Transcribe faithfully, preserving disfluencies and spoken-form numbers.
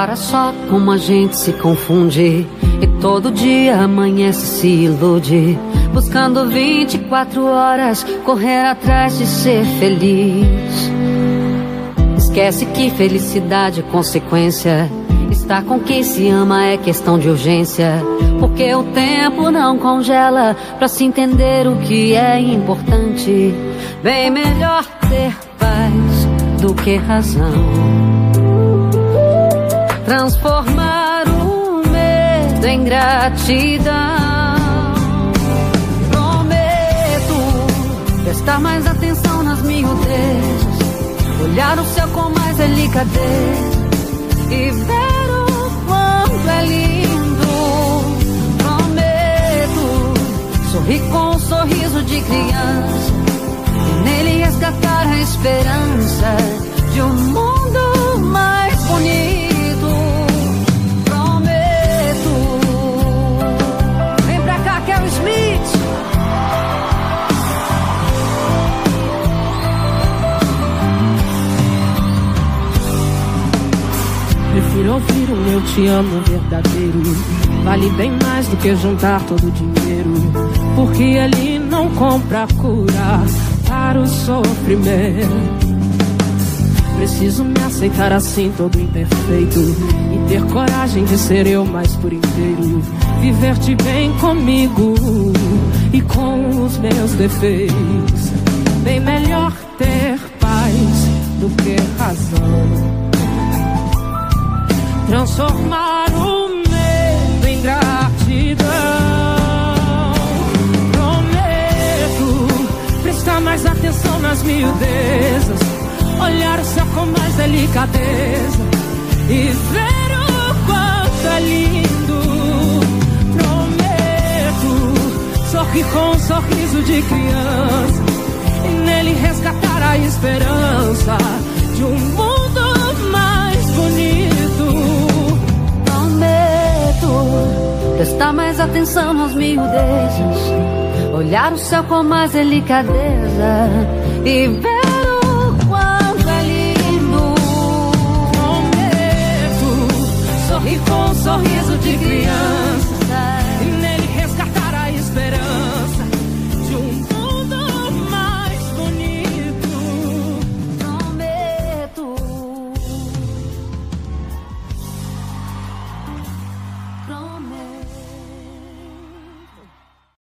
Repara só como a gente se confunde e todo dia amanhece e se ilude, buscando vinte e quatro horas correr atrás de ser feliz. Esquece que felicidade é consequência. Estar com quem se ama é questão de urgência, porque o tempo não congela pra se entender o que é importante. Bem melhor ter paz do que razão. Transformar o medo em gratidão. Prometo prestar mais atenção nas miudezas, olhar o céu com mais delicadeza e ver o quanto é lindo. Prometo sorrir com um sorriso de criança e nele resgatar a esperança de um mundo mais bonito. Prometo. Vem pra cá, Carol Smith. Prefiro ouvir um eu te amo verdadeiro. Vale bem mais do que juntar todo o dinheiro, porque ele não compra cura para o sofrimento. Preciso me aceitar assim, todo imperfeito, e ter coragem de ser eu mais por inteiro. Viver-te bem comigo e com os meus defeitos. Bem melhor ter paz do que razão. Transformar o medo em gratidão. Prometo prestar mais atenção nas miudezas, olhar o céu com mais delicadeza e ver o quanto é lindo. Prometo sorrir com um sorriso de criança e nele resgatar a esperança de um mundo mais bonito. Prometo prestar mais atenção nas miudezas, olhar o céu com mais delicadeza e ver o quanto é lindo. Prometo sorrir com um sorriso de criança